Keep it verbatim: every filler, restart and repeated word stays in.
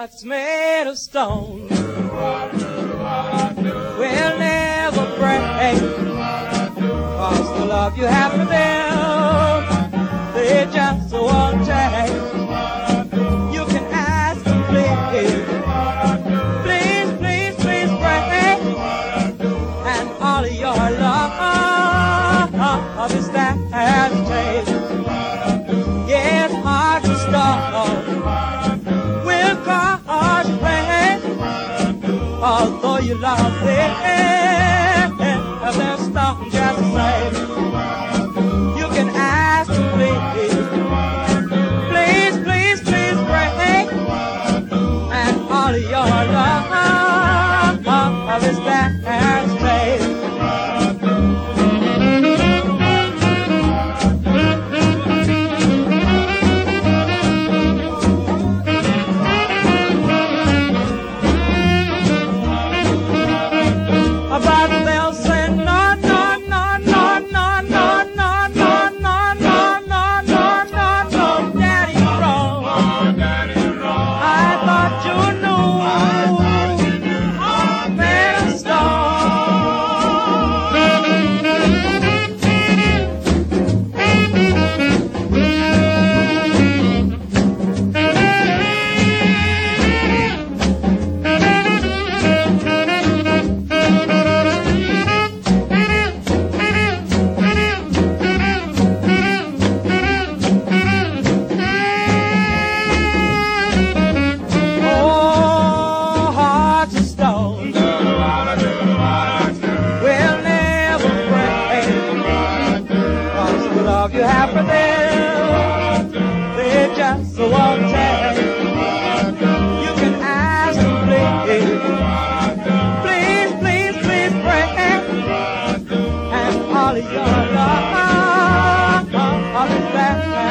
heart's made of stone will never break, 'cause the love you have for them, they just won't take. You can ask them, please, please, please, please pray, and all of your love is that has changed. Yes, hearts of stone will cause you pain, although you love them, they're stone just the same. You can ask them, please, please, please, please pray, and all of your love is that has changed. You have for them, they just won't take. You can ask them, please, please, please, please pray, and all of your love, all of that.